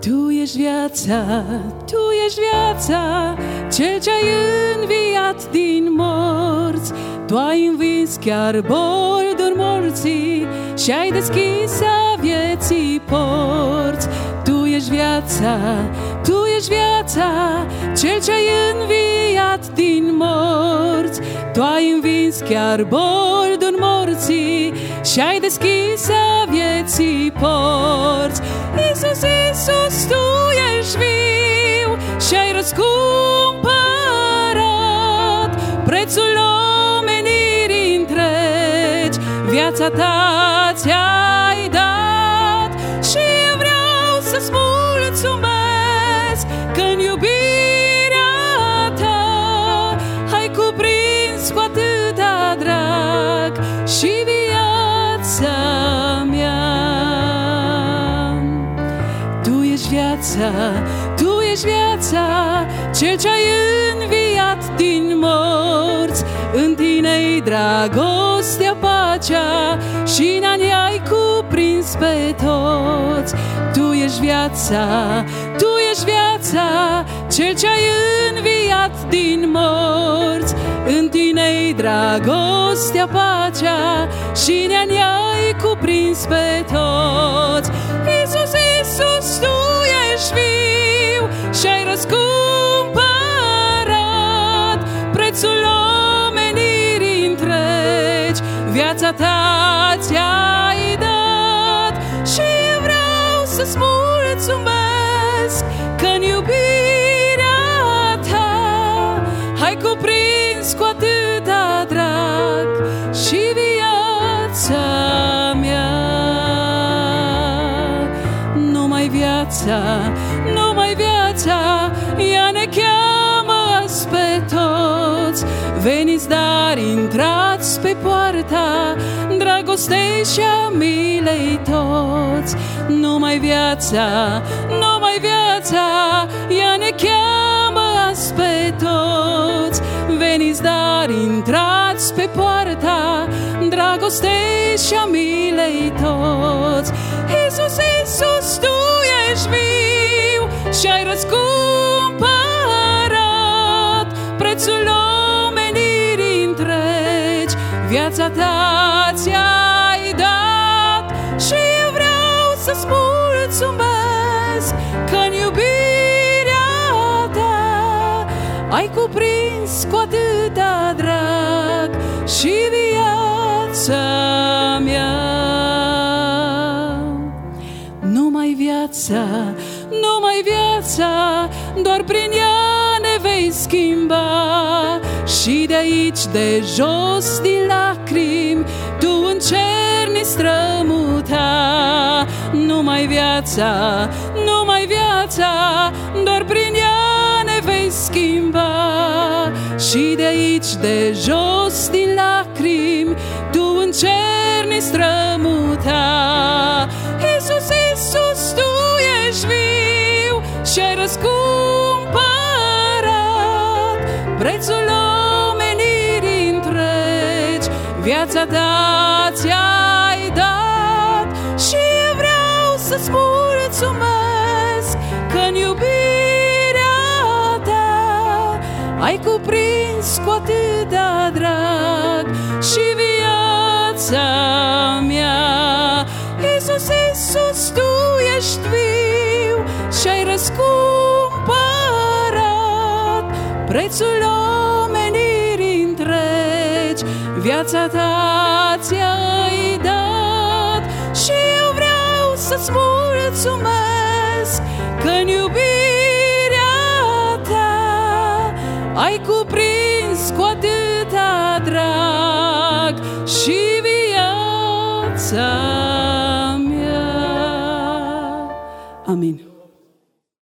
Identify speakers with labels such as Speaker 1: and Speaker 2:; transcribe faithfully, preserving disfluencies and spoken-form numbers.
Speaker 1: Tu ești viața, Tu ești viața, Cel ce-ai înviat din morți. Tu ai învins chiar bolduri morții și ai deschis a vieții porți. Tu ești viața, Tu ești viața, Cel ce-ai înviat din morți. Tu ai învins chiar bolduri morții și ai deschis a vieții porți. Iisus, Iisus, Tu ești viu și ai răscumpărat prețul omenirii întregi. Viața Ta ți-ai dat și eu vreau să-ți mulțumesc că-n iubirea Ta ai cuprins cu atâta drag și viața mea. Tu ești viața, Tu ești viața, Cel ce-ai înviat din morți. În Tine-i dragostea, pacea și n-a ne-ai cuprins pe toți. Tu ești viața, Tu ești viața, Cel ce-ai înviat din morți. În Tine-i dragostea, pacea și ne-a ne-ai cuprins pe toți. Iisus, Iisus, Tu ești viu și ai răscumpărat prețul omenirii întregi. Viața Ta ți-ai dat și eu vreau să-ți mulțumesc că-n iubirea Ta ai cuprins cu atâta drag și viața mea. Numai viața, numai viața, ea ne cheamă azi pe toți. Veniți, dar intrați pe poarta dragostei și a milei toți. Numai viața, numai viața, ea ne cheamă azi pe toți. Veniți, dar intrați pe poarta dragostei și a milei toți. Iisus, Iisus, Tu ești viu și ai răscumpărat prețul omenirii întregi. Viața Ta ți-ai dat și eu vreau să-ți mulțumesc că-n iubirea Ta ai cuprins cu atâta drag și viața mea. Numai viața, numai viața, doar prin ea ne vei schimba. Și de aici, de jos, din lacrimi, Tu în cer ne strămuta. Numai viața, numai viața, doar prin ea ne vei schimba. Și de aici, de jos, din lacrimi, Tu în cer ne strămuta. Iisus, Iisus, Tu ești viu și ai răscumpărat prețul omenirii întregi. Viața Ta ți-ai dat și eu vreau să-ți mulțumesc că-n iubirea Ta ai cuprins cu atâta drag și viața mea. Iisus, Iisus, Tu ești viu și ai răscumpărat prețul omenirii întregi. Viața Ta ți-ai dat și eu vreau să-ți mulțumesc că-n iubirea Ta ai cuprins cu atât